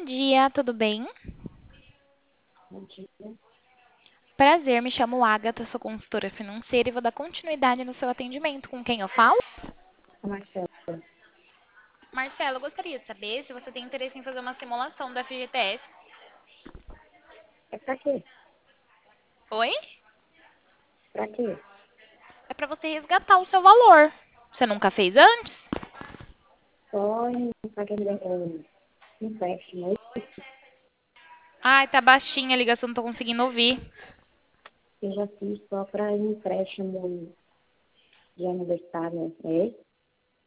dia, tudo bem? Bom dia, Prazer, me chamo Agatha, sou consultora financeira e vou dar continuidade no seu atendimento. Com quem eu falo? Marcela. Marcelo, eu gostaria de saber se você tem interesse em fazer uma simulação do FGTS. É pra quê? Oi? Pra quê? É para você resgatar o seu valor. Você nunca fez antes? Só em aquele empréstimo. Ai, tá baixinha a ligação, não tô conseguindo ouvir. Eu já fiz só para empréstimo de aniversário. É?